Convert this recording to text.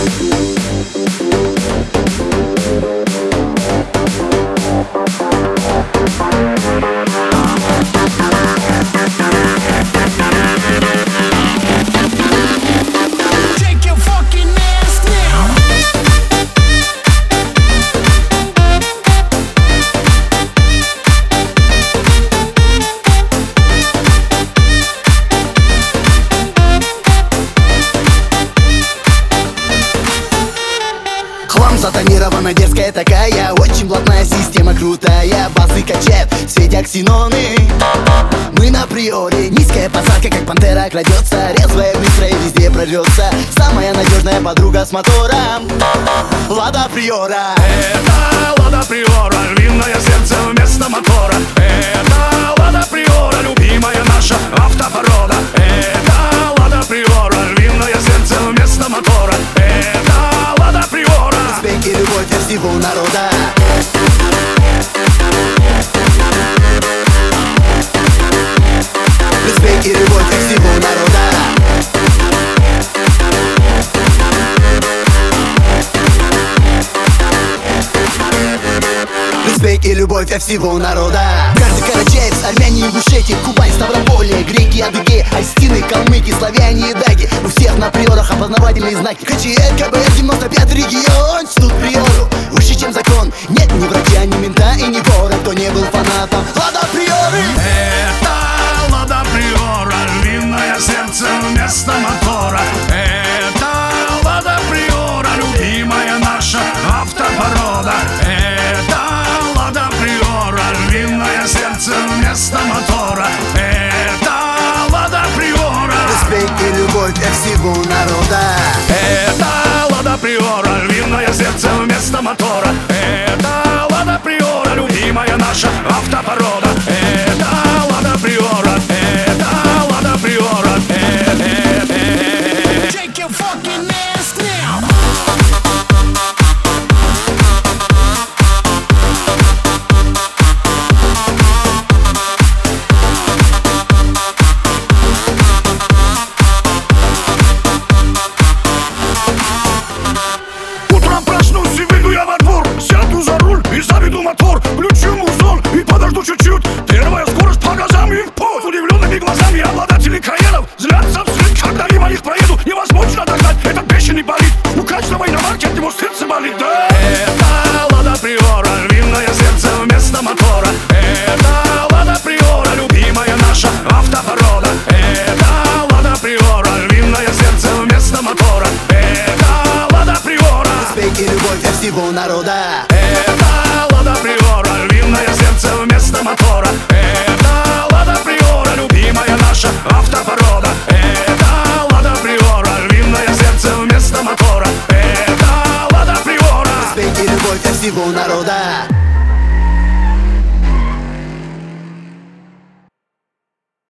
Затонирована дерзкая такая, очень плотная система крутая. Базы качает, светя ксеноны. Мы на приоре, низкая посадка, как пантера крадется. Резвая, быстрая, везде прорвется. Самая надежная подруга с мотором Лада Приора. Это Лада Приора, львиное сердце вместо мотора. Это Лада Приора, любимая наша автопорода. Это Лада Приора, львиное сердце вместо мотора. Это Лада Приора, респект и любовь для всего народа. Респект и любовь для всего народа. Респект и любовь для всего народа. Каждый карачаевец, армяне, ингушети, Кубань, Ставрополье, греки, адыги, альстины, калмыки, славяне и даги. У всех на приорах опознавательные знаки. КЧР, КБС, 95 регион. Тут приору выше, чем закон. Нет ни врача, ни мента и ни вора, кто не был фанатом Лада Приоры. Это Лада Приора, львиное сердце вместо мотора. Это Лада Приора, любимая наша автопорода. Это Лада Приора, львиное сердце вместо мотора. Это Лада Приора, респект и любовь для всего народа. это Лада Приора, львиное сердце вместо мотора. Это Лада Приора, любимая наша автопорода. Это Лада Приора, это Лада Приора. Shake your fucking ass now. Утром проснусь и выйду я во двор, сяду за руль и заведу мотор, включу музон и подожду чуть-чуть. Первая скорость по газам и в путь. Удивленными глазами обладатели краенов злятся вслед, когда мимо них проеду. Невозможно догнать этот бешеный болид. У каждого иномарки от него сердце болит. Да? Это Лада Приора, львиное сердце вместо мотора. Это Лада Приора, любимая наша автопорода. Это Лада Приора, львиное сердце вместо мотора. Это Лада Приора, Респект и любовь для всего народа. это Лада Приора, львиное сердце вместо мотора. Это Лада Приора, любимая наша автопорода. Это Лада Приора, львиное сердце вместо мотора. Это Лада Приора, Респект и любовь для всего народа.